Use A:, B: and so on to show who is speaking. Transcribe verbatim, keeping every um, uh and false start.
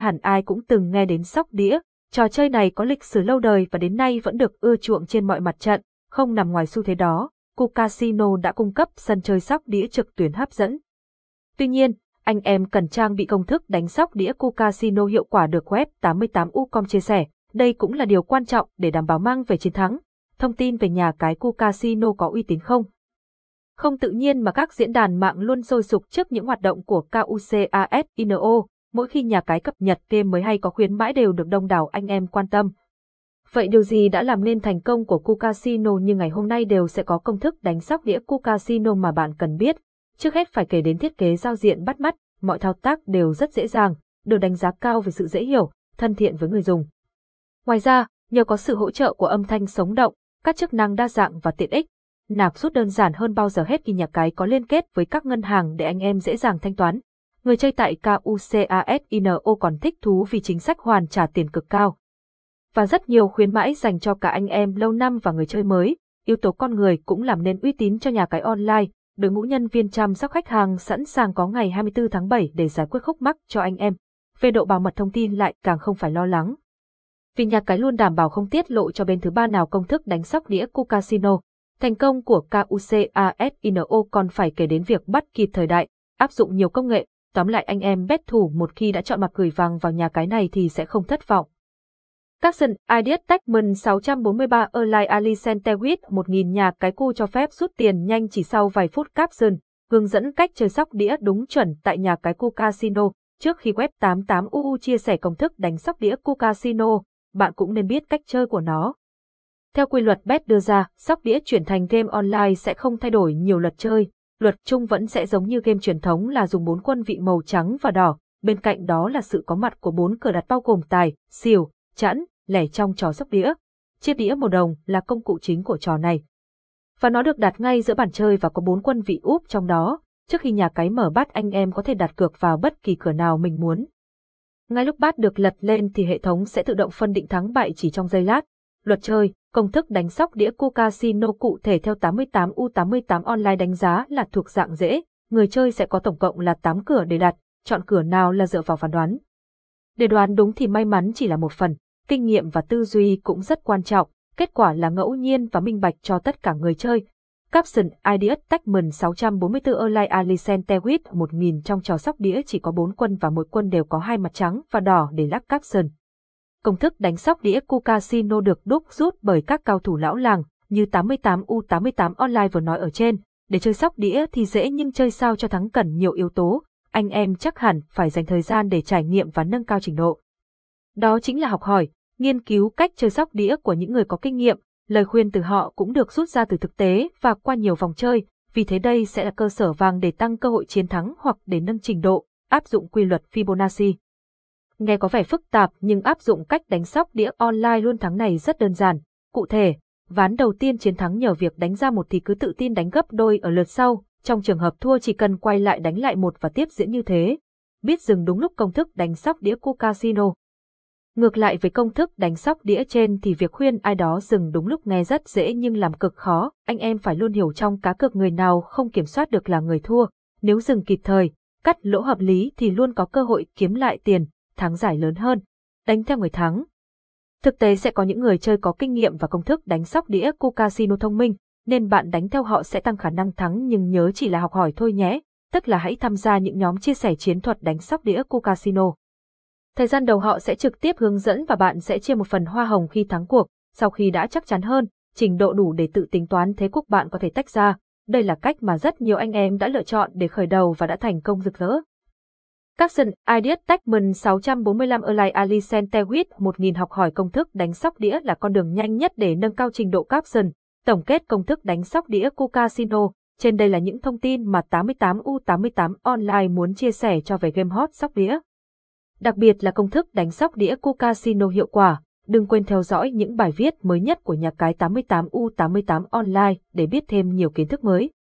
A: hẳn ai cũng từng nghe đến sóc đĩa. Trò chơi này có lịch sử lâu đời và đến nay vẫn được ưa chuộng trên mọi mặt trận, không nằm ngoài xu thế đó. Ku Casino đã cung cấp sân chơi sóc đĩa trực tuyến hấp dẫn. Tuy nhiên, anh em cần trang bị công thức đánh sóc đĩa Ku Casino hiệu quả được web tám mươi tám u chấm com chia sẻ. Đây cũng là điều quan trọng để đảm bảo mang về chiến thắng. Thông tin về nhà cái Ku Casino có uy tín không? Không tự nhiên mà các diễn đàn mạng luôn sôi sục trước những hoạt động của Ku Casino. Mỗi khi nhà cái cập nhật game mới hay có khuyến mãi đều được đông đảo anh em quan tâm. Vậy điều gì đã làm nên thành công của Ku Casino như ngày hôm nay đều sẽ có công thức đánh sóc đĩa Ku Casino mà bạn cần biết. Trước hết phải kể đến thiết kế giao diện bắt mắt, mọi thao tác đều rất dễ dàng, được đánh giá cao về sự dễ hiểu, thân thiện với người dùng. Ngoài ra, nhờ có sự hỗ trợ của âm thanh sống động, các chức năng đa dạng và tiện ích, nạp rút đơn giản hơn bao giờ hết khi nhà cái có liên kết với các ngân hàng để anh em dễ dàng thanh toán. Người chơi tại Ku Casino còn thích thú vì chính sách hoàn trả tiền cực cao. Và rất nhiều khuyến mãi dành cho cả anh em lâu năm và người chơi mới. Yếu tố con người cũng làm nên uy tín cho nhà cái online. Đội ngũ nhân viên chăm sóc khách hàng sẵn sàng có ngày hai mươi tư tháng bảy để giải quyết khúc mắc cho anh em. Về độ bảo mật thông tin lại càng không phải lo lắng. Vì nhà cái luôn đảm bảo không tiết lộ cho bên thứ ba nào công thức đánh sóc đĩa Ku Casino. Thành công của Ku Casino còn phải kể đến việc bắt kịp thời đại, áp dụng nhiều công nghệ. Tóm lại anh em bet thủ một khi đã chọn mặt gửi vàng vào nhà cái này thì sẽ không thất vọng. Capson Ideas Techman sáu trăm bốn mươi ba Erlai Ali Centewit một nghìn nhà cái Ku cho phép rút tiền nhanh chỉ sau vài phút. Capson hướng dẫn cách chơi sóc đĩa đúng chuẩn tại nhà cái Ku Casino. Trước khi web tám mươi tám u u chia sẻ công thức đánh sóc đĩa Ku Casino, bạn cũng nên biết cách chơi của nó. Theo quy luật bet đưa ra, sóc đĩa chuyển thành game online sẽ không thay đổi nhiều luật chơi. Luật chung vẫn sẽ giống như game truyền thống là dùng bốn quân vị màu trắng và đỏ, bên cạnh đó là sự có mặt của bốn cờ đặt bao gồm tài, xỉu, chẵn, lẻ trong trò sóc đĩa. Chiếc đĩa màu đồng là công cụ chính của trò này. Và nó được đặt ngay giữa bàn chơi và có bốn quân vị úp trong đó. Trước khi nhà cái mở bát anh em có thể đặt cược vào bất kỳ cửa nào mình muốn. Ngay lúc bát được lật lên thì hệ thống sẽ tự động phân định thắng bại chỉ trong giây lát. Luật chơi, công thức đánh sóc đĩa Ku Casino cụ thể theo tám mươi tám u tám mươi tám online đánh giá là thuộc dạng dễ, người chơi sẽ có tổng cộng là tám cửa để đặt, chọn cửa nào là dựa vào phán đoán. Để đoán đúng thì may mắn chỉ là một phần, kinh nghiệm và tư duy cũng rất quan trọng, kết quả là ngẫu nhiên và minh bạch cho tất cả người chơi. Capson Ideas Techman sáu trăm bốn mươi tư Erlai Ali Centewit một nghìn trong trò sóc đĩa chỉ có bốn quân và mỗi quân đều có hai mặt trắng và đỏ để lắc Capson. Công thức đánh sóc đĩa Ku Casino được đúc rút bởi các cao thủ lão làng, như tám mươi tám u tám mươi tám online vừa nói ở trên. Để chơi sóc đĩa thì dễ nhưng chơi sao cho thắng cần nhiều yếu tố, anh em chắc hẳn phải dành thời gian để trải nghiệm và nâng cao trình độ. Đó chính là học hỏi, nghiên cứu cách chơi sóc đĩa của những người có kinh nghiệm, lời khuyên từ họ cũng được rút ra từ thực tế và qua nhiều vòng chơi, vì thế đây sẽ là cơ sở vàng để tăng cơ hội chiến thắng hoặc để nâng trình độ, áp dụng quy luật Fibonacci. Nghe có vẻ phức tạp nhưng áp dụng cách đánh sóc đĩa online luôn thắng này rất đơn giản. Cụ thể, ván đầu tiên chiến thắng nhờ việc đánh ra một thì cứ tự tin đánh gấp đôi ở lượt sau, trong trường hợp thua chỉ cần quay lại đánh lại một và tiếp diễn như thế. Biết dừng đúng lúc công thức đánh sóc đĩa Ku Casino. Ngược lại với công thức đánh sóc đĩa trên thì việc khuyên ai đó dừng đúng lúc nghe rất dễ nhưng làm cực khó, anh em phải luôn hiểu trong cá cược người nào không kiểm soát được là người thua, nếu dừng kịp thời, cắt lỗ hợp lý thì luôn có cơ hội kiếm lại tiền, thắng giải lớn hơn, đánh theo người thắng. Thực tế sẽ có những người chơi có kinh nghiệm và công thức đánh sóc đĩa Ku Casino thông minh, nên bạn đánh theo họ sẽ tăng khả năng thắng nhưng nhớ chỉ là học hỏi thôi nhé, tức là hãy tham gia những nhóm chia sẻ chiến thuật đánh sóc đĩa Ku Casino. Thời gian đầu họ sẽ trực tiếp hướng dẫn và bạn sẽ chia một phần hoa hồng khi thắng cuộc, sau khi đã chắc chắn hơn, trình độ đủ để tự tính toán thế cuộc bạn có thể tách ra. Đây là cách mà rất nhiều anh em đã lựa chọn để khởi đầu và đã thành công rực rỡ. Capson Ideas Techman sáu trăm bốn mươi lăm Erlai Ali Centewit một nghìn học hỏi công thức đánh sóc đĩa là con đường nhanh nhất để nâng cao trình độ Capson. Tổng kết công thức đánh sóc đĩa Ku Casino. Trên đây là những thông tin mà tám mươi tám u tám mươi tám online muốn chia sẻ cho về game hot sóc đĩa. Đặc biệt là công thức đánh sóc đĩa Ku Casino hiệu quả. Đừng quên theo dõi những bài viết mới nhất của nhà cái tám mươi tám u tám mươi tám online để biết thêm nhiều kiến thức mới.